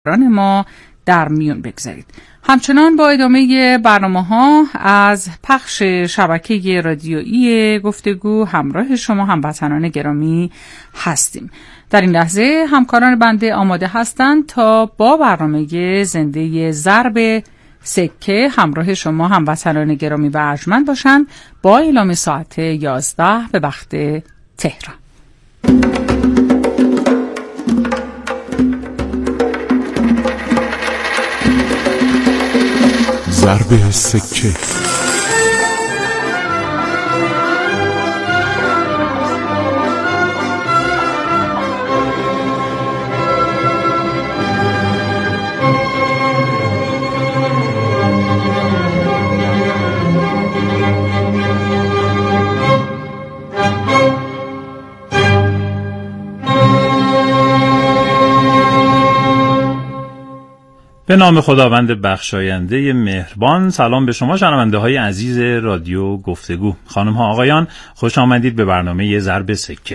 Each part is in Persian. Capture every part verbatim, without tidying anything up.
ما در میون بگذارید. همچنان با ادامه برنامه‌ها از پخش شبکه رادیویی گفتگو همراه شما هموطنان گرامی هستیم. در این لحظه همکاران بنده آماده هستند تا با برنامه زنده ضرب سکه همراه شما هموطنان گرامی و ارجمند باشند با اعلام ساعت یازده به وقت تهران. ضرب سکه. به نام خداوند بخشاینده مهربان. سلام به شما شنونده های عزیز رادیو گفتگو. خانم ها آقایان، خوش آمدید به برنامه ضرب سکه.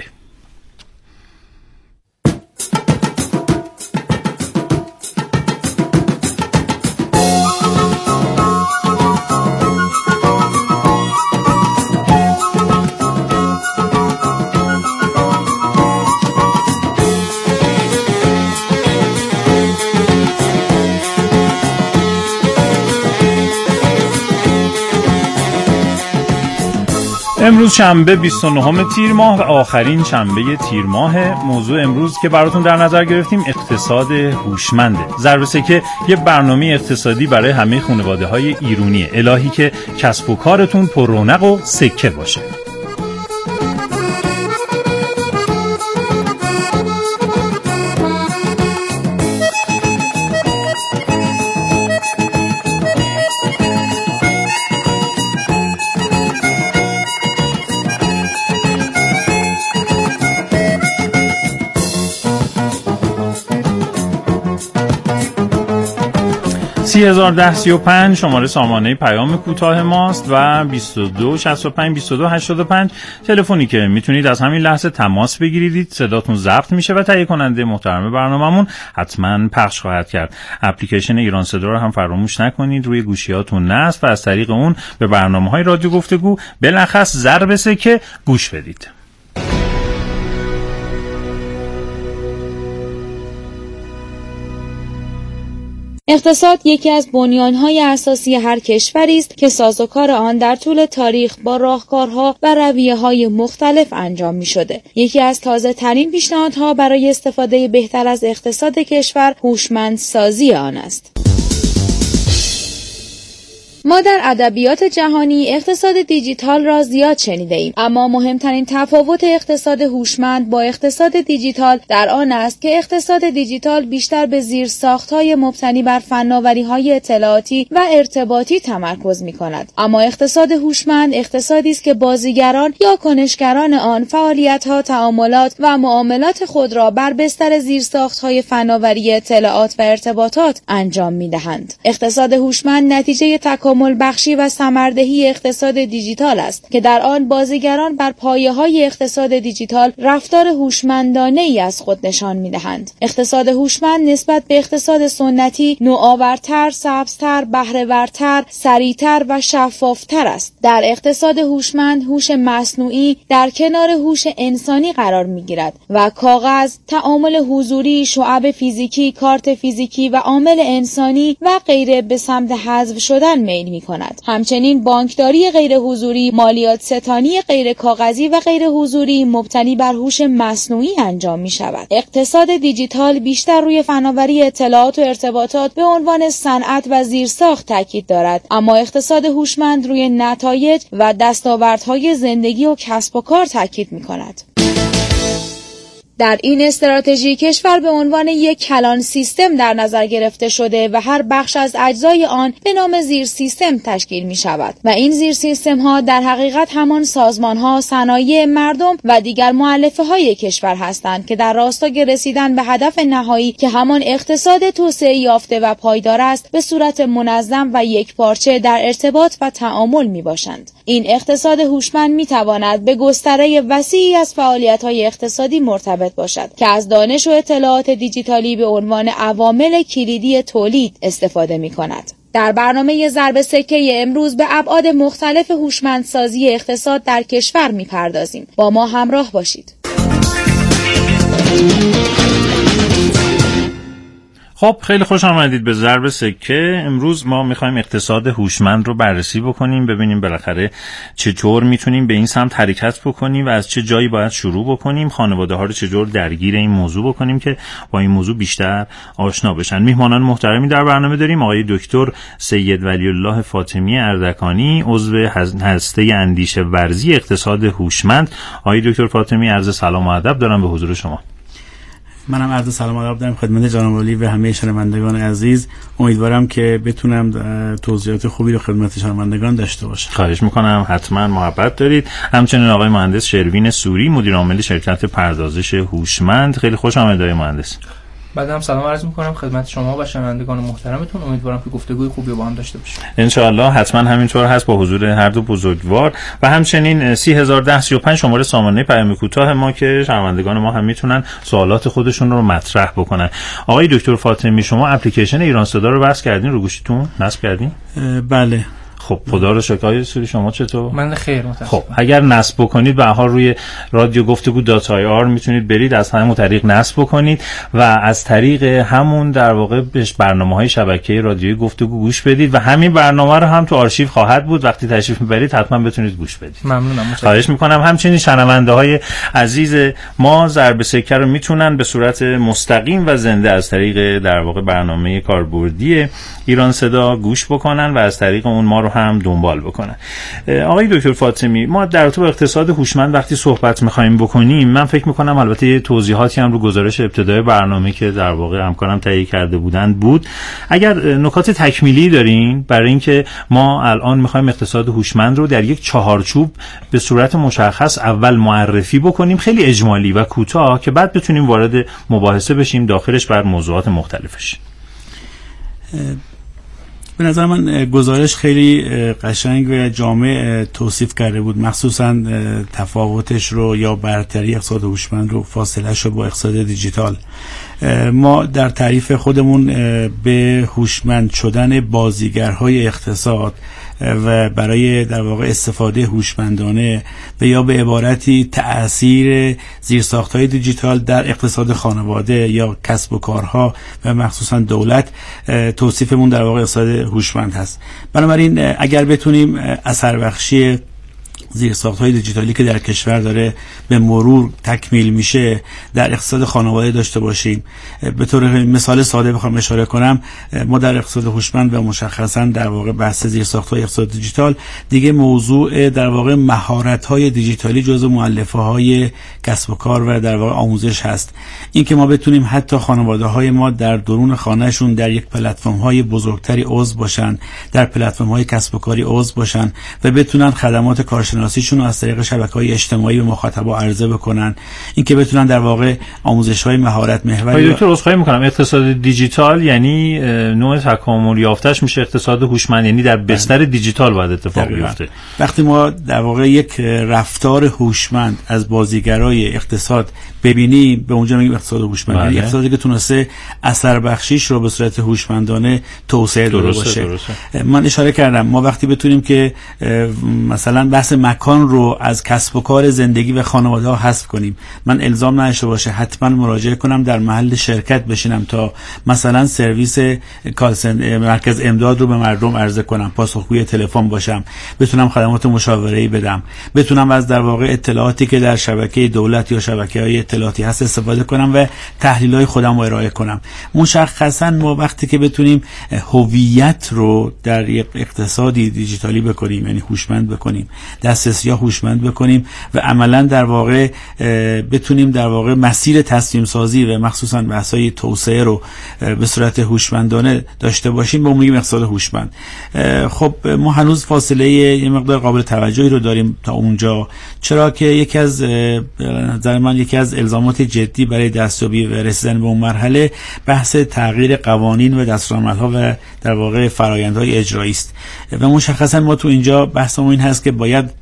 امروز شنبه بیست و نهم تیر ماه و آخرین شنبه تیر ماه. موضوع امروز که براتون در نظر گرفتیم اقتصاد هوشمنده. ضرب سکه یه برنامه اقتصادی برای همه خانواده های ایرونیه. الهی که کسب و کارتون پر رونق و سکه باشه. سی هزار ده سی و پنج شماره سامانه پیام کوتاه ماست و بیست و دو شصت و پنج بیست و دو هشتاد و پنج تلفنی که میتونید از همین لحظه تماس بگیرید. صداتون ضبط میشه و تهیه کننده محترم برنامه‌مون حتما پخش خواهد کرد. اپلیکیشن ایران صدا رو هم فراموش نکنید، روی گوشیاتون نصب و از طریق اون به برنامه‌های رادیو گفتگو بلخص ضرب سکه گوش بدید. اقتصاد یکی از بنیان‌های اساسی هر کشوری است که سازوکار آن در طول تاریخ با راهکارها و رویه‌های مختلف انجام می‌شده. یکی از تازه‌ترین پیشنهادها برای استفاده بهتر از اقتصاد کشور هوشمندسازی آن است. ما در ادبیات جهانی اقتصاد دیجیتال را زیاد شنیده ایم، اما مهمترین تفاوت اقتصاد هوشمند با اقتصاد دیجیتال در آن است که اقتصاد دیجیتال بیشتر به زیرساخت‌های مبتنی بر فناوری‌های اطلاعاتی و ارتباطی تمرکز می‌کند، اما اقتصاد هوشمند اقتصادی است که بازیگران یا کنشگران آن فعالیت‌ها، تعاملات و معاملات خود را بر بستر زیرساخت‌های فناوری اطلاعات و ارتباطات انجام می‌دهند. اقتصاد هوشمند نتیجه تکامل بخشی و ثمردهی اقتصاد دیجیتال است که در آن بازیگران بر پایه‌های اقتصاد دیجیتال رفتار هوشمندانه‌ای از خود نشان می‌دهند. اقتصاد هوشمند نسبت به اقتصاد سنتی نوآورتر، سبزتر، بهره‌ورتر، سریعتر و شفافتر است. در اقتصاد هوشمند هوش مصنوعی در کنار هوش انسانی قرار می‌گیرد و کاغذ، تعامل حضوری، شعاع فیزیکی، کارت فیزیکی و عامل انسانی و غیره به سمت حذف شدن میل می کند. همچنین بانکداری غیر حضوری، مالیات ستانی غیر کاغذی و غیر حضوری مبتنی بر هوش مصنوعی انجام می شود. اقتصاد دیجیتال بیشتر روی فناوری اطلاعات و ارتباطات به عنوان صنعت و زیرساخت تاکید دارد، اما اقتصاد هوشمند روی نتایج و دستاوردهای زندگی و کسب و کار تاکید می کند. در این استراتژی کشور به عنوان یک کلان سیستم در نظر گرفته شده و هر بخش از اجزای آن به نام زیر سیستم تشکیل می شود و این زیر سیستم ها در حقیقت همان سازمان ها، صنایع، مردم و دیگر مؤلفه های کشور هستند که در راستای رسیدن به هدف نهایی که همان اقتصاد توسعه یافته و پایدار است به صورت منظم و یکپارچه در ارتباط و تعامل می باشند. این اقتصاد هوشمند می تواند به گستره وسیعی از فعالیت های اقتصادی مرتبط مرتبط باشد که از دانش و اطلاعات دیجیتالی به عنوان عوامل کلیدی تولید استفاده می‌کند. در برنامه ضرب سکه امروز به ابعاد مختلف هوشمندسازی اقتصاد در کشور می‌پردازیم. با ما همراه باشید. خب خیلی خوش آمدید به ضرب سکه. امروز ما میخوایم اقتصاد هوشمند رو بررسی بکنیم، ببینیم بالاخره چطور میتونیم به این سمت حرکت بکنیم و از چه جایی باید شروع بکنیم، خانواده ها رو چطور درگیر این موضوع بکنیم که با این موضوع بیشتر آشنا بشن. میهمانان محترمی در برنامه داریم. آقای دکتر سید ولی الله فاطمی اردکانی، عضو هسته اندیشه ورزی اقتصاد هوشمند. آقای دکتر فاطمی، عرض سلام و ادب دارم به حضور شما. منم عرض سلام و ادب دارم خدمت جناب عالی و همه شنوندگان عزیز. امیدوارم که بتونم توضیحات خوبی رو خدمت شنوندگان داشته باشم. خواهش میکنم، حتما محبت دارید. همچنین آقای مهندس شروین سوری، مدیر عامل شرکت پردازش هوشمند. خیلی خوش آمدید آقای مهندس. بعدم سلام عرض میکنم خدمت شما و شنوندگان محترمتون. امیدوارم که گفتگوی خوبی با هم داشته باشیم. ان شاء الله حتما همینطور هست با حضور هر دو بزرگوار و همچنین سی هزار و ده سی و پنج شماره سامانه پیام کوتاه ما که شنوندگان ما هم میتونن سوالات خودشون رو مطرح بکنن. آقای دکتر فاطمی، شما اپلیکیشن ایران صدا رو بس کردین رو گوشیتون؟ نصب کردین؟ بله. خب خدا رو شکر. آقای سوری شما چطور؟ من خیر متاسفم. خب اگر نصب بکنید به هر حال روی رادیو گفتگو دات آی آر میتونید برید از همون طریق نصب بکنید و از طریق همون در واقع به برنامه‌های شبکه رادیویی گفتگو گوش بدید و همین برنامه رو هم تو آرشیو خواهد بود. وقتی تشریف میبرید حتما بتونید گوش بدید. ممنونم. خواهش میکنم. همچنین شنونده‌های عزیز ما ضرب سکه رو میتونن به صورت مستقیم و زنده از طریق در واقع برنامه کاربردی ایران صدا گوش بکنن و از طریق اون ما رو هم دنبال بکنن. آقای دکتر فاطمی، ما در رابطه با اقتصاد هوشمند وقتی صحبت می‌خوایم بکنیم، من فکر می‌کنم البته یه توضیحاتی هم رو گزارش ابتدای برنامه که در واقع همکارم تهیه کرده بودند بود. اگر نکات تکمیلی دارین برای اینکه ما الان می‌خوایم اقتصاد هوشمند رو در یک چهارچوب به صورت مشخص اول معرفی بکنیم، خیلی اجمالی و کوتاه، که بعد بتونیم وارد مباحثه بشیم داخلش بر موضوعات مختلفش. به نظر من گزارش خیلی قشنگ و جامع توصیف کرده بود، مخصوصا تفاوتش رو یا برتری اقتصاد هوشمند رو، فاصله‌اش رو با اقتصاد دیجیتال. ما در تعریف خودمون به هوشمند شدن بازیگرهای اقتصاد و برای در واقع استفاده هوشمندانه و یا به عبارتی تأثیر زیرساخت‌های دیجیتال در اقتصاد خانواده یا کسب و کارها و مخصوصا دولت توصیفمون در واقع اقتصاد هوشمند هست. بنابراین اگر بتونیم اثر بخشی زیرساخت‌های دیجیتالی که در کشور داره به مرور تکمیل میشه در اقتصاد خانواده داشته باشیم، به طور مثال ساده بخوام اشاره کنم، ما در اقتصاد هوشمند و مشخصا در واقع بحث زیرساخت‌های اقتصاد دیجیتال دیگه موضوع در واقع مهارت‌های دیجیتالی جزو مؤلفه‌های کسب و کار و در واقع آموزش هست. این که ما بتونیم حتی خانواده‌های ما در درون خانه‌شون در یک پلتفرم‌های بزرگتری عضو باشن، در پلتفرم‌های کسب و کاری عضو باشن و بتونن خدمات کارشناسیشون رو از طریق شبکه‌های اجتماعی به مخاطبا عرضه بکنن، این که بتونن در واقع آموزش‌های مهارت محوری. دکتر عذرخواهی می‌کنم، اقتصاد دیجیتال یعنی نوع تکامل یافته‌اش میشه اقتصاد هوشمند، یعنی در بستر دیجیتال باید اتفاق بیفته. وقتی ما در واقع یک رفتار هوشمند از بازیگرای اقتصاد ببینیم، به اونجا میگیم اقتصاد هوشمند. یعنی اقتصادی که تونسته اثر بخشیش رو به صورت هوشمندانه توسعه داده باشه. درسته. من اشاره کردم ما وقتی بتونیم که مثلا بحث مکان رو از کسب و کار زندگی و خانواده ها حذف کنیم، من الزام نداشته باشه حتما مراجعه کنم در محل شرکت بشینم تا مثلا سرویس مرکز امداد رو به مردم عرضه کنم، پاسخگوی تلفن باشم، بتونم خدمات مشاوره‌ای بدم، بتونم از در واقع اطلاعاتی که در شبکه دولت یا شبکه‌های اطلاعاتی هست استفاده کنم و تحلیل‌های خودم رو ارائه کنم. مشخصا ما وقتی که بتونیم هویت رو در یک اقتصادی دیجیتالی بکنیم، یعنی هوشمند بکنیم، دسترسی ها هوشمند بکنیم و عملا در واقع بتونیم در واقع مسیر تصمیم سازی و مخصوصا بحث‌های توسعه رو به صورت هوشمندانه داشته باشیم، به میگیم اقتصاد هوشمند. خب ما هنوز فاصله یه مقدار قابل توجهی رو داریم تا اونجا، چرا که یکی از نظر من یکی از الزامات جدی برای دستیابی و رسیدن به اون مرحله بحث تغییر قوانین و دستورالعمل‌ها و در واقع فرآیندهای اجرایی است و مشخصا ما تو اینجا بحثمون این هست که باید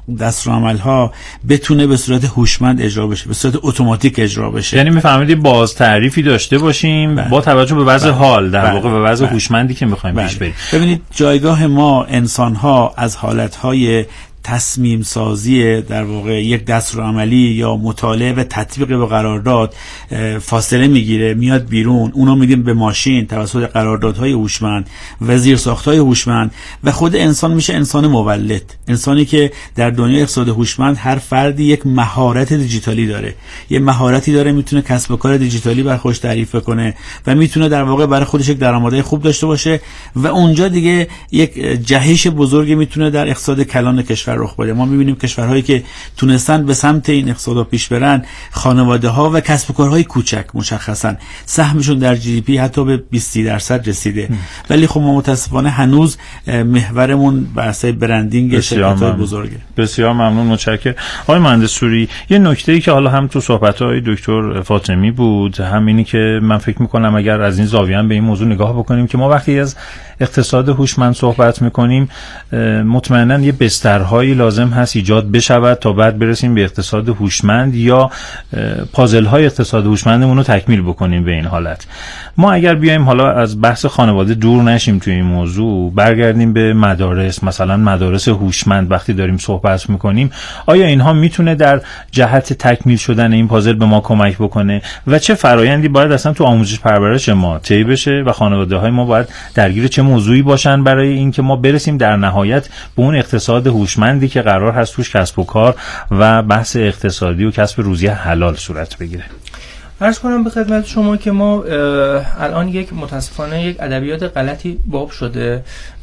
دستورالعمل‌ها بتونه به صورت هوشمند اجرا بشه، به صورت اتوماتیک اجرا بشه. یعنی می‌فهمید باز تعریفی داشته باشیم بله. با توجه به وضع بله. حال در بله. واقع به وضع بله. هوشمندی که می‌خوایم بله. پیش بریم. ببینید جایگاه ما انسان‌ها از حالت‌های تصمیم سازی در واقع یک دستورالعملی یا مطالعه و تطبیق به قرارداد فاصله میگیره، میاد بیرون، اونو میدیم به ماشین توسط قراردادهای هوشمند و زیرساخت‌های هوشمند و خود انسان میشه انسان مولد، انسانی که در دنیای اقتصاد هوشمند هر فردی یک مهارت دیجیتالی داره، یه مهارتی داره، میتونه کسب و کار دیجیتالی بر خودش تعریف کنه و میتونه در واقع برای خودش یک درآمدی خوب داشته باشه و اونجا دیگه یک جهش بزرگی میتونه در اقتصاد کلان کشور رخ بده. ما می‌بینیم کشورهایی که تونستن به سمت این اقتصاد پیش برن، خانواده‌ها و کسب و کارهای کوچک مشخصاً سهمشون در جی دی پی حتی به بیست درصد رسیده. ام. ولی خب ما متأسفانه هنوز محورمون بحث برندینگ شرکت‌های بزرگه. بسیار ممنون، متشکرم. آقای مهندس سوری، یه نکته‌ای که حالا هم تو صحبت‌های دکتر فاطمی بود، همینی که من فکر می‌کنم اگر از این زاویه به این موضوع نگاه بکنیم که ما وقتی از اقتصاد هوشمند صحبت می‌کنیم مطمئناً یه بسترهایی لازم هست ایجاد بشود تا بعد برسیم به اقتصاد هوشمند یا پازل‌های اقتصاد هوشمندمون رو تکمیل بکنیم به این حالت. ما اگر بیایم حالا از بحث خانواده دور نشیم توی این موضوع، برگردیم به مدارس، مثلا مدارس هوشمند وقتی داریم صحبت می‌کنیم، آیا اینها میتونه در جهت تکمیل شدن این پازل به ما کمک بکنه و چه فرایندی باید اصلا تو آموزش پرورش ما طی بشه و خانواده‌های ما باید درگیر چه موضوعی باشن برای اینکه ما برسیم در نهایت به اون اقتصاد هوشمندی که قرار هست توش کسب و کار و بحث اقتصادی و کسب روزی حلال صورت بگیره. عرض کنم به خدمت شما که ما الان یک متاسفانه یک ادبیات غلطی باب شده،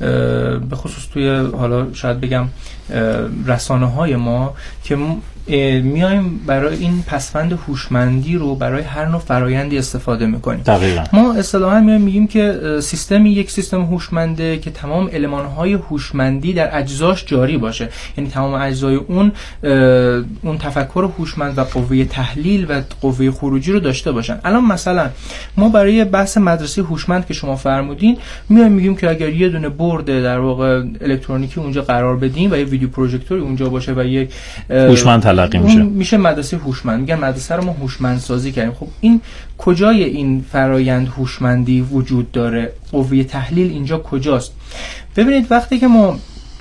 به خصوص توی حالا شاید بگم رسانه‌های ما که میایم برای این پسفند هوشمندی رو برای هر نوع فرایندی استفاده میکنیم. دقیقاً. ما اصطلاحاً میایم میگیم که سیستمی یک سیستم هوشمنده که تمام المانهای هوشمندی در اجزاش جاری باشه، یعنی تمام اجزای اون اون تفکر هوشمند و قوه تحلیل و قوه خروجی رو داشته باشن. الان مثلا ما برای بحث مدرسه هوشمند که شما فرمودین میایم میگیم که اگر یه دونه برد در واقع الکترونیکی اونجا قرار بدیم و یه ویدیو پروژکتوری اونجا باشه و یک هوشمند تلقی میشه، میشه مدرسه هوشمند. میگن مدرسه رو ما هوشمند سازی کردیم. خب این کجای این فرایند هوشمندی وجود داره؟ قوه تحلیل اینجا کجاست؟ ببینید وقتی که ما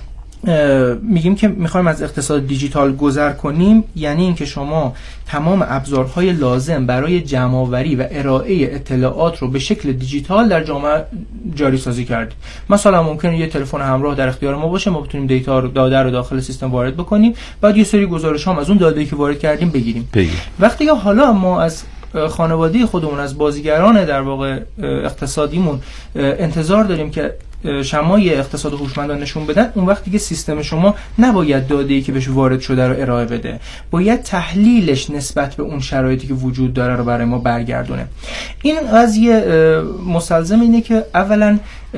میگیم که میخوایم از اقتصاد دیجیتال گذر کنیم، یعنی اینکه شما تمام ابزارهای لازم برای جمع‌آوری و ارائه اطلاعات رو به شکل دیجیتال در جامعه جاری سازی کردید. مثلا ممکنه یه تلفن همراه در اختیار ما باشه، ما بتونیم دیتا رو داده رو داخل سیستم وارد بکنیم، بعد یه سری گزارش هم از اون داده‌ای که وارد کردیم بگیریم. بگیر. وقتی که حالا ما از خانواده خودمون، از بازیگران در واقع اقتصادیمون انتظار داریم که شمای اقتصاد هوشمندان نشون بدن، اون وقت دیگه سیستم شما نباید داده‌ای که بهش وارد شده رو ارائه بده، باید تحلیلش نسبت به اون شرایطی که وجود داره رو برای ما برگردونه. این قضیه مستلزم اینه که اولا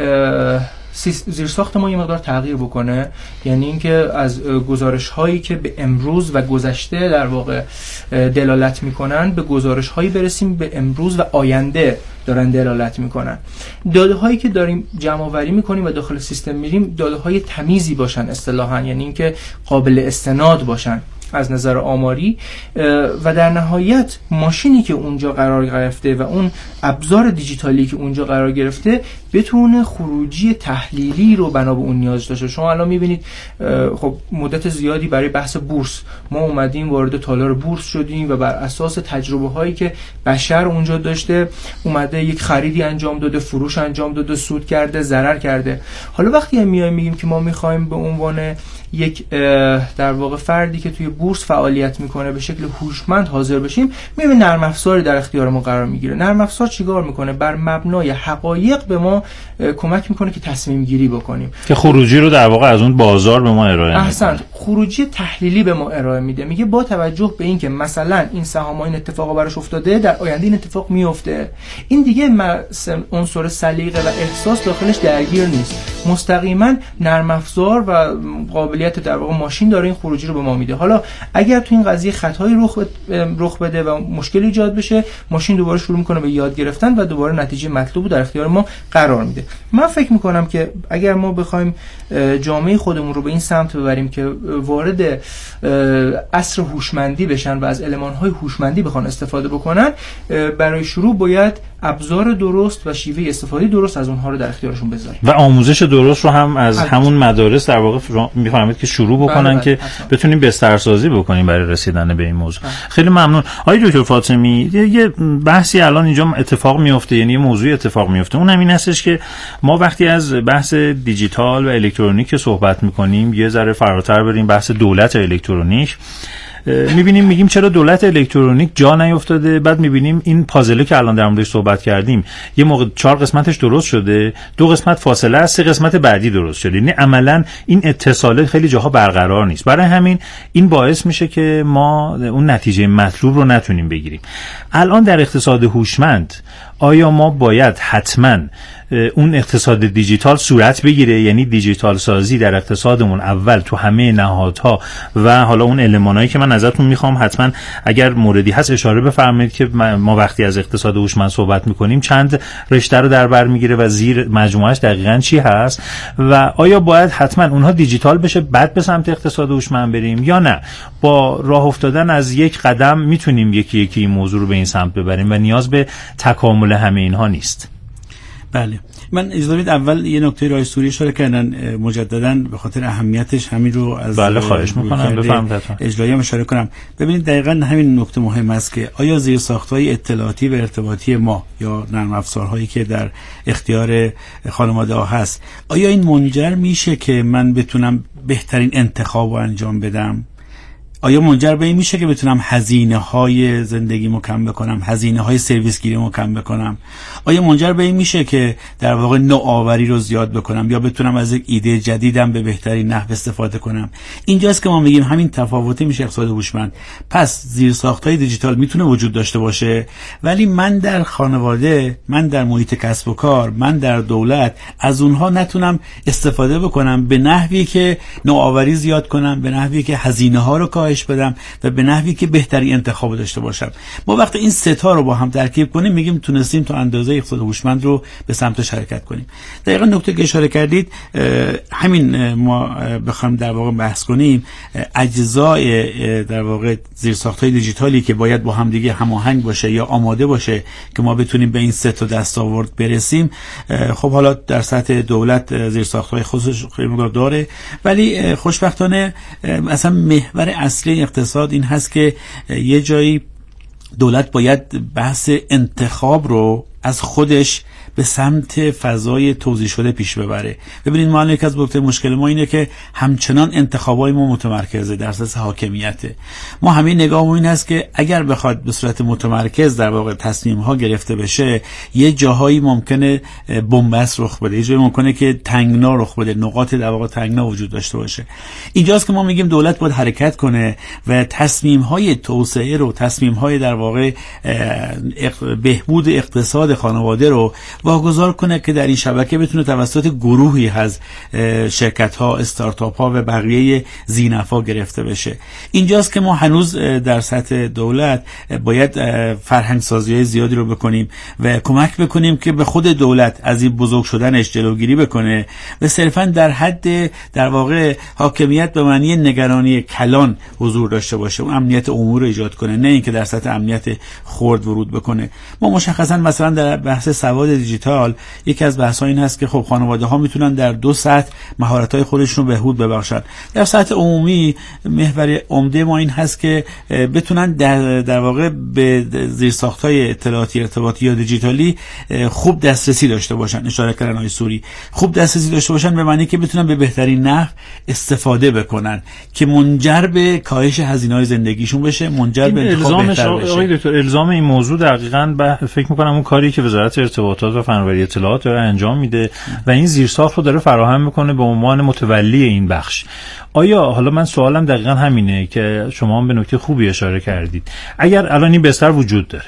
زیرساخت ما یه مقدار تغییر بکنه، یعنی اینکه از گزارش هایی که به امروز و گذشته در واقع دلالت میکنن به گزارش هایی برسیم به امروز و آینده دارن دلالت میکنن. داده هایی که داریم جمع آوری میکنیم و داخل سیستم میریم داده های تمیزی باشن اصطلاحاً، یعنی اینکه قابل استناد باشن از نظر آماری و در نهایت ماشینی که اونجا قرار گرفته و اون ابزار دیجیتالی که اونجا قرار گرفته بتونه خروجی تحلیلی رو بنا به اون نیاز داشته. شما الان میبینید خب مدت زیادی برای بحث بورس ما اومدیم وارد تالار بورس شدیم و بر اساس تجربه هایی که بشر اونجا داشته اومده یک خریدی انجام داده، فروش انجام داده، سود کرده، ضرر کرده. حالا وقتی هم میایم میگیم که ما میخوایم به عنوان یک در واقع فردی که توی بورس فعالیت میکنه به شکل هوشمند حاضر بشیم، میبینیم نرم افزاری در اختیار ما قرار میگیره. نرم افزار چیکار میکنه؟ بر مبنای حقایق به ما کمک میکنه که تصمیم گیری بکنیم، که خروجی رو در واقع از اون بازار به ما ارائه میده. احسن، خروجی تحلیلی به ما ارائه میده. میگه با توجه به اینکه مثلا این سهام این اتفاقا براش افتاده، در آینده این اتفاق میفته. این دیگه عنصر سلیقه و احساس داخلش درگیر نیست. مستقیما نرم افزار و قابلیت در واقع ماشین داره این خروجی رو به ما میده. حالا اگر تو این قضیه خطایی رخ رخ بده و مشکلی ایجاد بشه، ماشین دوباره شروع میکنه به یاد گرفتن و دوباره نتیجه مطلوب در اختیار ما قرار میده. من فکر میکنم که اگر ما بخوایم جامعه خودمون رو به این سمت ببریم که وارد عصر هوشمندی بشن و از المان‌های هوشمندی بخوان استفاده بکنن، برای شروع باید ابزار درست و شیوه استفاده درست از اونها رو در اختیارشون بذاریم و آموزش درست رو هم از البته. همون مدارس در واقع می‌فرمایید که شروع بکنن بله بله. که حتما. بتونیم بسترسازی بکنیم برای رسیدن به این موضوع. بله. خیلی ممنون. آقای دکتر فاطمی، یه بحثی الان اینجا اتفاق میفته، یعنی یه موضوع اتفاق میفته، اون همین هستش که ما وقتی از بحث دیجیتال و الکترونیک صحبت می‌کنیم، یه ذره فراتر بریم بحث دولت الکترونیک، میبینیم میگیم چرا دولت الکترونیک جا نیفتاده، بعد میبینیم این پازله که الان در موردش صحبت کردیم یه موقع چهار قسمتش درست شده، دو قسمت فاصله است، سه قسمت بعدی درست شده، یعنی عملا این اتصال خیلی جاها برقرار نیست. برای همین این باعث میشه که ما اون نتیجه مطلوب رو نتونیم بگیریم. الان در اقتصاد هوشمند آیا ما باید حتما اون اقتصاد دیجیتال صورت بگیره، یعنی دیجیتال سازی در اقتصادمون اول تو همه نهادها و حالا اون المانایی که من ازتون میخوام حتما اگر موردی هست اشاره بفرمایید که ما وقتی از اقتصاد هوشمند صحبت میکنیم چند رشته رو در بر میگیره و زیر مجموعهش دقیقاً چی هست و آیا باید حتما اونها دیجیتال بشه بعد به سمت اقتصاد هوشمند بریم یا نه با راه افتادن از یک قدم میتونیم یکی یکی این موضوع رو به این سمت ببریم و نیاز به تکامل همه اینها نیست؟ بله، من اجازه بدید اول یه نکته رای سوری اشاره کردن مجددا به خاطر اهمیتش همین رو از بله خواهش میکنم بفرمایید اجرایی هم اشاره کنم. ببینید دقیقاً همین نکته مهم است که آیا زیرساخت‌های اطلاعاتی و ارتباطی ما یا نرم افزارهایی که در اختیار خانواده‌ها هست، آیا این منجر میشه که من بتونم بهترین انتخاب رو انجام بدم؟ آیا منجر به این میشه که بتونم هزینه های زندگیمو کم بکنم، هزینه های سرویس گیریمو کم بکنم؟ آیا منجر به این میشه که در واقع نوآوری رو زیاد بکنم یا بتونم از یک ایده جدیدم به بهترین نحو استفاده کنم؟ اینجاست که ما میگیم همین تفاوتی میشه اقتصاد هوشمند. پس زیرساخت‌های دیجیتال میتونه وجود داشته باشه، ولی من در خانواده، من در محیط کسب و کار، من در دولت از اونها نتونم استفاده بکنم به نحوی که نوآوری زیاد کنم، به نحوی که هزینه ها رو کاهش بدم و به نحوی که بهترین انتخاب داشته باشم. ما وقتی این سه تا رو با هم ترکیب کنیم میگیم تونستیم تا اندازه اقتصاد هوشمند رو به سمتش حرکت کنیم. دقیقاً نکته که اشاره کردید همین ما بخوایم در واقع بحث کنیم، اجزای در واقع زیرساخت‌های دیجیتالی که باید با هم دیگه هماهنگ باشه یا آماده باشه که ما بتونیم به این سه تا دستاورد برسیم. خب حالا در سطح دولت زیرساخت‌های خصوصی خیلی داره، ولی خوشبختانه اصلا محور اصلی اقتصاد این هست که یه جایی دولت باید بحث انتخاب رو از خودش به سمت فضای توزیع شده پیش ببره. ببینید ما الان یک از بزرگترین مشکل ما اینه که همچنان انتخابای ما متمرکزه در اساس حاکمیته. ما همه نگاهمون این هست که اگر بخواد به صورت متمرکز در واقع تصمیم ها گرفته بشه، یه جاهایی ممکنه بنبست رخ بده، یه جایی ممکنه که تنگنا رخ بده، نقاط در واقع تنگنا وجود داشته باشه. اینجاست که ما میگیم دولت باید حرکت کنه و تصمیم های توسعه رو، تصمیم های در واقع بهبود اقتصاد خانواده رو واگذار کنه که در این شبکه بتونه توسط گروهی از شرکت ها، استارتاپ ها و بقیه ذی‌نفع گرفته بشه. اینجاست که ما هنوز در سطح دولت باید فرهنگ سازی های زیادی رو بکنیم و کمک بکنیم که به خود دولت از این بزرگ شدنش جلوگیری بکنه و صرفا در حد در واقع حاکمیت به معنی نگرانی کلان حضور داشته باشه، اون امنیت امور رو ایجاد کنه، نه اینکه در سطح امنیت خرد ورود بکنه. ما مشخصا مثلا در بحث سواد دیجیتال یکی از بحث‌ها این هست که خب خانواده‌ها میتونن در دو سطح مهارت‌های خودشون رو بهبود ببخشن. در سطح عمومی محور عمده ما این هست که بتونن در, در واقع به زیرساخت‌های اطلاعاتی ارتباطی یا دیجیتالی خوب دسترسی داشته باشن. اشاره کردن آقای سوری، خوب دسترسی داشته باشن به معنی که بتونن به بهترین نحو استفاده بکنن که منجر به کاهش هزینه‌های زندگیشون بشه، منجر به انتخاب بهتر بشه. آقای دکتر الزام این موضوع دقیقاً به فکر می‌کنم اون کاری که وزارت ارتباطات و فناوری اطلاعات داره انجام میده و این زیرساخت رو داره فراهم میکنه به عنوان متولی این بخش. آیا حالا من سوالم دقیقاً همینه که شما هم به نکته خوبی اشاره کردید، اگر الان این بستر وجود داره،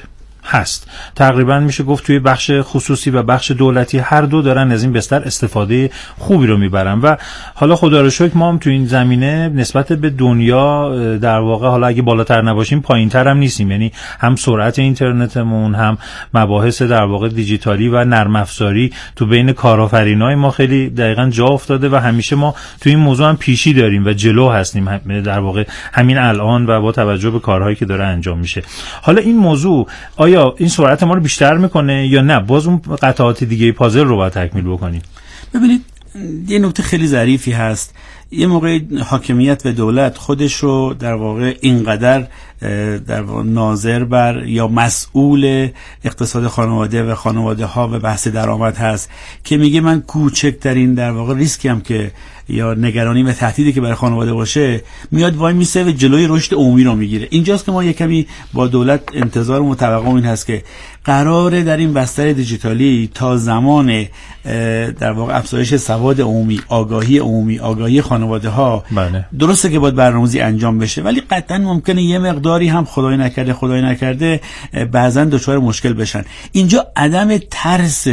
هست. تقریبا میشه گفت توی بخش خصوصی و بخش دولتی هر دو دارن از این بستر استفاده خوبی رو میبرن و حالا خدا رو شکر ما هم توی این زمینه نسبت به دنیا در واقع حالا اگه بالاتر نباشیم پایینتر هم نیستیم. یعنی هم سرعت اینترنتمون، هم مباحث در واقع دیجیتالی و نرم افزاری تو بین کارآفرینای ما خیلی دقیقاً جا افتاده و همیشه ما توی این موضوع هم پیشی داریم و جلو هستیم در واقع همین الان و با توجه به کارهایی که داره انجام میشه. حالا این موضوع آیا این سرعت ما رو بیشتر میکنه یا نه باز اون قطعات دیگه پازل رو باید تکمیل بکنیم؟ ببینید یه نکته خیلی ظریفی هست. یه موقع حاکمیت و دولت خودش رو در واقع اینقدر در واقع ناظر بر یا مسئول اقتصاد خانواده و خانواده ها و بحث درآمد هست که میگه من کوچکترین در واقع ریسکی هم که یا نگرانی و تهدیدی که برای خانواده باشه میاد وای میسه و جلوی رشد عمومی رو میگیره. اینجاست که ما یک کمی با دولت انتظار و توقع این هست که قراره در این بستر دیجیتالی تا زمان در واقع افزایش سواد عمومی، آگاهی عمومی، آگاهی خانواده ها بله. درسته که باید برنامه‌ریزی انجام بشه، ولی قطعا ممکنه یه مقداری هم خدای نکرده خدای نکرده بعضن دچار مشکل بشن. اینجا عدم ترس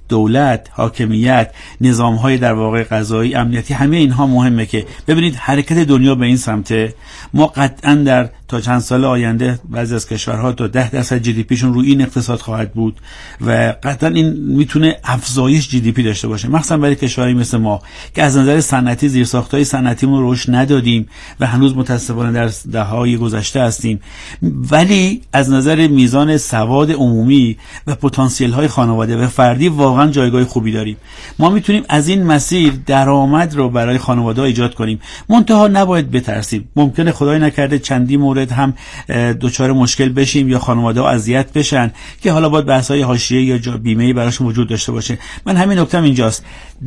دولت، حاکمیت، نظام‌های در واقع قضایی، امنیتی، همه اینها مهمه که ببینید حرکت دنیا به این سمته. ما قطعا در تا چند سال آینده بعضی از کشورها تا ده درصد جی دی پیشون روی این اقتصاد خواهد بود و قطعا این میتونه افزایش جی دی پی داشته باشه، مخصوصا برای کشورهایی مثل ما که از نظر صنعتی زیرساخت‌های صنعتیمون رو رشد ندادیم و هنوز متأسفانه در دهه‌های گذشته هستیم، ولی از نظر میزان سواد عمومی و پتانسیل‌های خانواده و فردی واقعا جایگاه خوبی داریم. ما میتونیم از این مسیر درآمد رو برای خانواده‌ها ایجاد کنیم. منتها نباید بترسیم. ممکنه خدای نکرده چندی مورد هم دچار مشکل بشیم یا خانواده‌ها اذیت بشن که حالا باید بحث‌های حاشیه‌ای یا بیمه‌ای براشون وجود داشته باشه. من همین نکته‌ام اینجاست.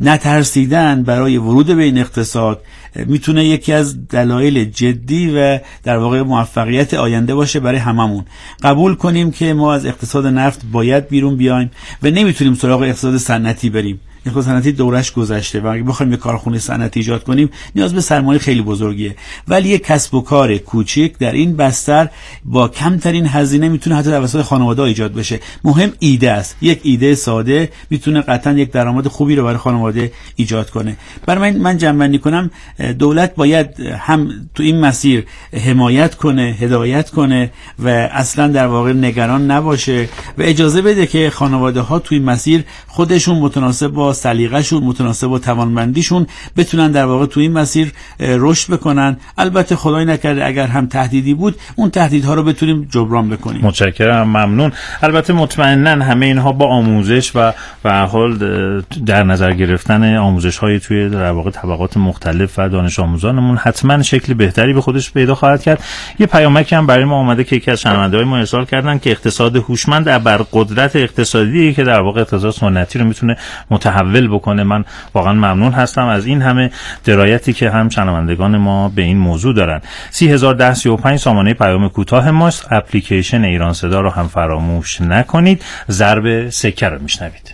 نترسیدن برای ورود به این اقتصاد میتونه یکی از دلایل جدی و در واقع موفقیت آینده باشه برای هممون. قبول کنیم که ما از اقتصاد نفت باید بیرون بیایم و نمیتونیم سراغ اقتصاد صنعتی بریم. اقتصاد صنعتی دورش گذشته و اگه بخوایم یک کارخونه صنعتی ایجاد کنیم نیاز به سرمایه خیلی بزرگیه، ولی یک کسب و کار کوچیک در این بستر با کمترین هزینه میتونه حتی توسط خانواده ایجاد بشه. مهم ایده است. یک ایده ساده میتونه قطعا یک درآمد خوبی رو برای خانواده ایجاد کنه. برای من من جمع‌بندی کنم، دولت باید هم تو این مسیر حمایت کنه، هدایت کنه و اصلا در واقع نگران نباشه و اجازه بده که خانواده ها تو این مسیر خودشون متناسب با سلیقه‌شون، متناسب با توانمندیشون بتونن در واقع تو این مسیر رشد بکنن. البته خدای نکرده اگر هم تهدیدی بود اون تهدیدها رو بتونیم جبران بکنیم. متشکرم، ممنون. البته مطمئناً همه اینها با آموزش و به هر حال در نظر گرفتن آموزش‌های توی در واقع طبقات مختلف و دانش آموزانمون حتما شکل بهتری به خودش پیدا خواهد کرد. یه پیامکی هم برای ما اومده که یکی از شنونده‌های ما ارسال کردن که اقتصاد هوشمند بر قدرت اقتصادی که در واقع اقتصاد سنتی رو میتونه متحول بکنه. من واقعا ممنون هستم از این همه درایتی که هم شنوندگان ما به این موضوع دارن. سی هزار ده سی و پنج سامانه پیام کوتاه ماست. اپلیکیشن ایران صدا رو هم فراموش نکنید. ضرب سکه رو میشنوید.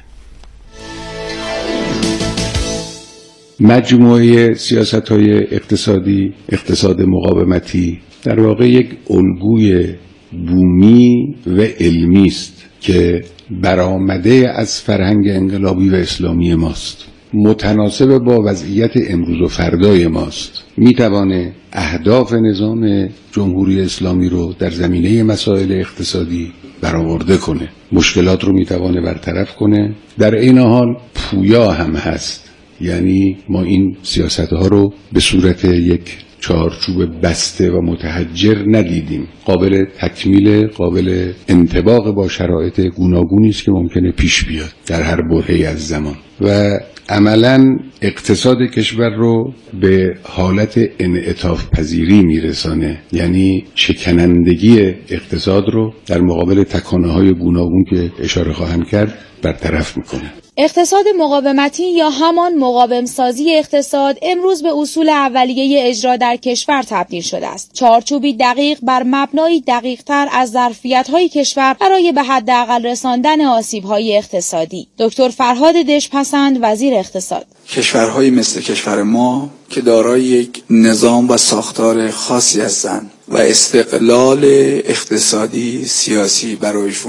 مجموعه سیاست‌های اقتصادی، اقتصاد مقاومتی در واقع یک الگوی بومی و علمی است که برآمده از فرهنگ انقلابی و اسلامی ماست، متناسب با وضعیت امروز و فردای ماست. میتوانه اهداف نظام جمهوری اسلامی رو در زمینه مسائل اقتصادی برآورده کنه، مشکلات رو میتوانه برطرف کنه، در این حال پویا هم هست. یعنی ما این سیاست ها رو به صورت یک چارچوب بسته و متحجر ندیدیم، قابل تکمیل، قابل انطباق با شرایط گوناگونی است که ممکنه پیش بیاد در هر برهه‌ای از زمان و عملاً اقتصاد کشور رو به حالت انعطاف پذیری میرسانه، یعنی شکنندگی اقتصاد رو در مقابل تکانه‌های گوناگون که اشاره خواهم کرد برطرف میکنه. اقتصاد مقاومتی یا همان مقاوم سازی اقتصاد امروز به اصول اولیه اجرا در کشور تبدیل شده است. چارچوبی دقیق بر مبنای دقیق‌تر از ظرفیت‌های کشور برای به حداقل رساندن آسیب‌های اقتصادی. دکتر فرهاد دژپسند، وزیر اقتصاد: کشورهایی مثل کشور ما که دارای یک نظام و ساختار خاصی هستند و استقلال اقتصادی سیاسی برایشون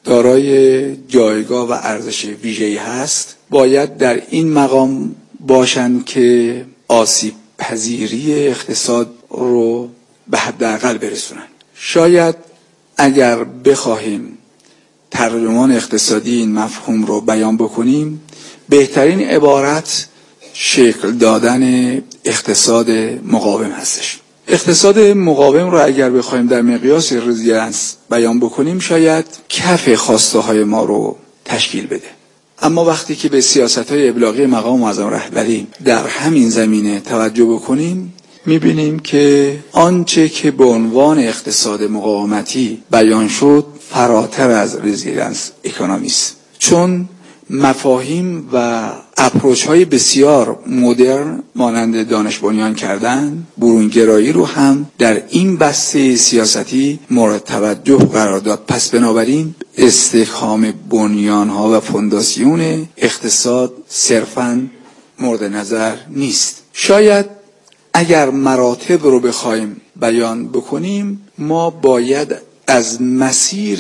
دارای جایگاه و ارزش ویژه‌ای هست، باید در این مقام باشند که آسیب پذیری اقتصاد رو به حداقل برسونن. شاید اگر بخواهیم ترجمان اقتصادی این مفهوم رو بیان بکنیم، بهترین عبارت شکل دادن اقتصاد مقاوم هستش. اقتصاد مقاوم رو اگر بخوایم در مقیاس رزیلنس بیان بکنیم، شاید کف خواسته های ما رو تشکیل بده. اما وقتی که به سیاست‌های ابلاغی مقام معظم رهبری در همین زمینه توجه بکنیم، می‌بینیم که آنچه که به عنوان اقتصاد مقاومتی بیان شد فراتر از رزیلنس اکونومی است، چون مفاهیم و اپروچ های بسیار مدرن مانند دانش بنیان کردن، برونگرایی رو هم در این بسته سیاستی مورد توجه قرار داد. پس بنابراین استحکام بنیان ها و فونداسیون اقتصاد صرفاً مورد نظر نیست. شاید اگر مراتب رو بخوایم بیان بکنیم، ما باید از مسیر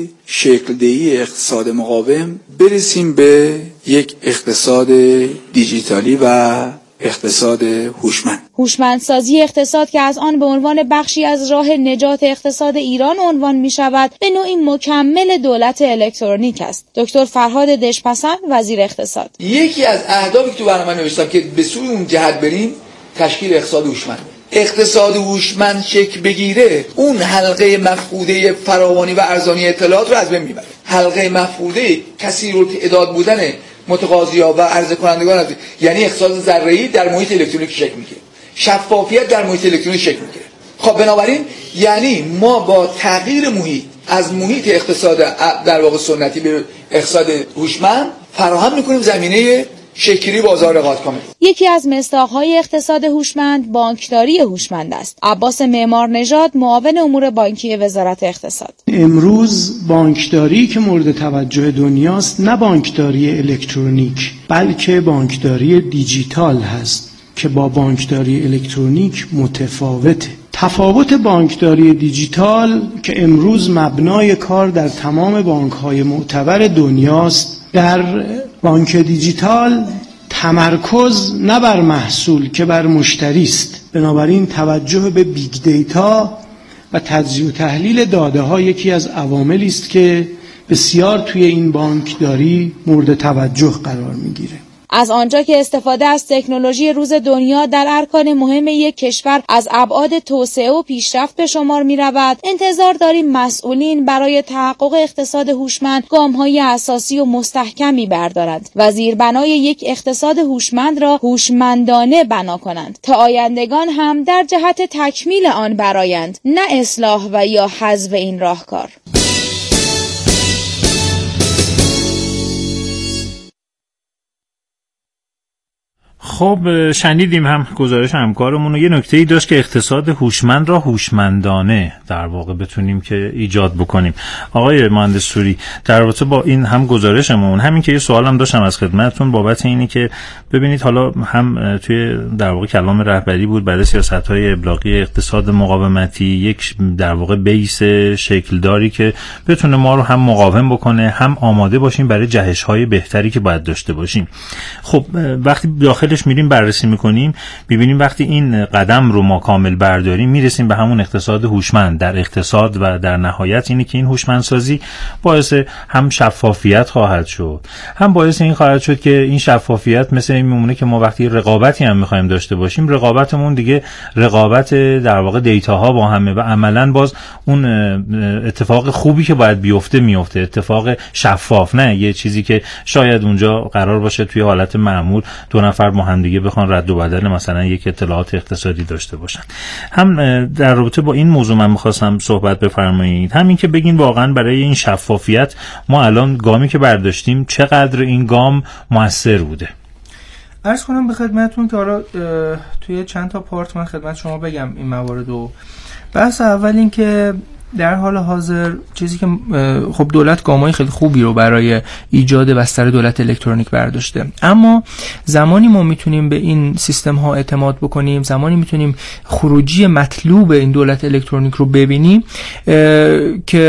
شکل‌دهی اقتصاد مقاوم برسیم به یک اقتصاد دیجیتالی و اقتصاد هوشمند. هوشمندسازی اقتصاد که از آن به عنوان بخشی از راه نجات اقتصاد ایران عنوان می شود، به نوعی مکمل دولت الکترونیک است. دکتر فرهاد دژپسند، وزیر اقتصاد: یکی از اهدافی که تو برنامه نوشتم که به سوی اون جهت بریم، تشکیل اقتصاد هوشمند. اقتصاد هوشمند شکل بگیره، اون حلقه مفقوده فراوانی و ارزانی اطلاعات رو از بین میبره. حلقه مفقوده کثیر التعداد بودن متقاضی‌ها و عرضه کنندگان است. یعنی اقتصاد ذره‌ای در محیط الکترونیک شکل میگیره، شفافیت در محیط الکترونیک شکل میگیره. خب بنابراین یعنی ما با تغییر محیط از محیط اقتصاد در واقع سنتی به اقتصاد هوشمند فراهم میکنیم زمینه شکلی بازار رقابت کامل. یکی از مصداق‌های اقتصاد هوشمند بانکداری هوشمند است. عباس معمار نژاد، معاون امور بانکی وزارت اقتصاد: امروز بانکداری که مورد توجه دنیاست نه بانکداری الکترونیک، بلکه بانکداری دیجیتال هست که با بانکداری الکترونیک متفاوته. تفاوت بانکداری دیجیتال که امروز مبنای کار در تمام بانک‌های معتبر دنیاست، در بانک دیجیتال تمرکز نه بر محصول که بر مشتری است. بنابراین توجه به بیگ دیتا و تجزیه و تحلیل داده ها یکی از عواملی است که بسیار توی این بانکداری مورد توجه قرار میگیره. از آنجا که استفاده از تکنولوژی روز دنیا در ارکان مهم یک کشور از ابعاد توسعه و پیشرفت به شمار می رود، انتظار داریم مسئولین برای تحقق اقتصاد هوشمند گام‌های اساسی و مستحکمی بردارند و زیربنای یک اقتصاد هوشمند را هوشمندانه بنا کنند تا آیندگان هم در جهت تکمیل آن برآیند، نه اصلاح و یا حذف این راهکار. خب شنیدیم هم گزارش همکارمون و یه نکته‌ای داشت که اقتصاد هوشمند را هوشمندانه در واقع بتونیم که ایجاد بکنیم. آقای مهندس سوری، در رابطه با این هم گزارشمون، همین که یه سوالم داشتم از خدمتتون بابت اینی که ببینید حالا هم توی در واقع کلام رهبری بود بعد سیاست‌های ابلاغی اقتصاد مقاومتی، یک در واقع بیس شکلداری که بتونه ما رو هم مقاوم بکنه، هم آماده باشیم برای جهش‌های بهتری که باید داشته باشیم. خب وقتی داخل میریم بررسی میکنیم ببینیم وقتی این قدم رو ما کامل برداریم میرسیم به همون اقتصاد هوشمند. در اقتصاد و در نهایت اینه که این هوشمندسازی باعث هم شفافیت خواهد شد، هم باعث این خواهد شد که این شفافیت مثل این میمونه که ما وقتی رقابتی هم میخوایم داشته باشیم، رقابتمون دیگه رقابت در واقع دیتاها با همه و عملاً باز اون اتفاق خوبی که باید بیفته میفته، اتفاق شفاف، نه یه چیزی که شاید اونجا قرار باشه توی حالت معمول دو نفر با هم دیگه بخوان رد و بدل مثلا یک اطلاعات اقتصادی داشته باشن. هم در رابطه با این موضوع من می‌خواستم صحبت بفرمایید، همین که بگین واقعا برای این شفافیت ما الان گامی که برداشتیم چقدر این گام موثر بوده. عرض کنم به خدمتتون که حالا توی چند تا پارت من خدمت شما بگم این موارد. بحث اول این که در حال حاضر چیزی که خب دولت گامای خیلی خوبی رو برای ایجاد بستر دولت الکترونیک برداشته، اما زمانی ما میتونیم به این سیستم ها اعتماد بکنیم، زمانی میتونیم خروجی مطلوب این دولت الکترونیک رو ببینیم که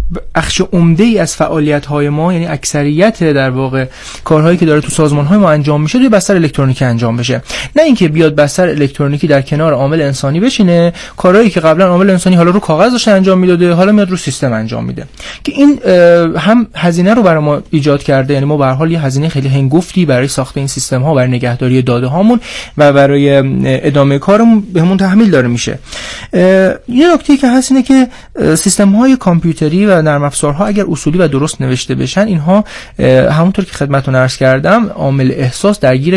بخش عمده ای از فعالیت های ما، یعنی اکثریت در واقع کارهایی که داره تو سازمان های ما انجام میشه توی بستر الکترونیکی انجام بشه، نه اینکه بیاد بستر الکترونیکی در کنار عامل انسانی بشینه، کارهایی که قبلا عامل انسانی حالا رو کاغذ داشته انجام میداده حالا میاد رو سیستم انجام میده، که این هم هزینه رو برای ما ایجاد کرده. یعنی ما به هر حال یه هزینه خیلی هنگفتی برای ساخت این سیستم ها، برای نگهداری داده هامون و برای ادامه کارمون بهمون تحمیل داره میشه. یه نکته که هست اینه که سیستم های کامپیوتری و نرم افزارها اگر اصولی و درست نوشته بشن، اینها همونطور که خدمتتون عرض کردم عامل احساس درگیر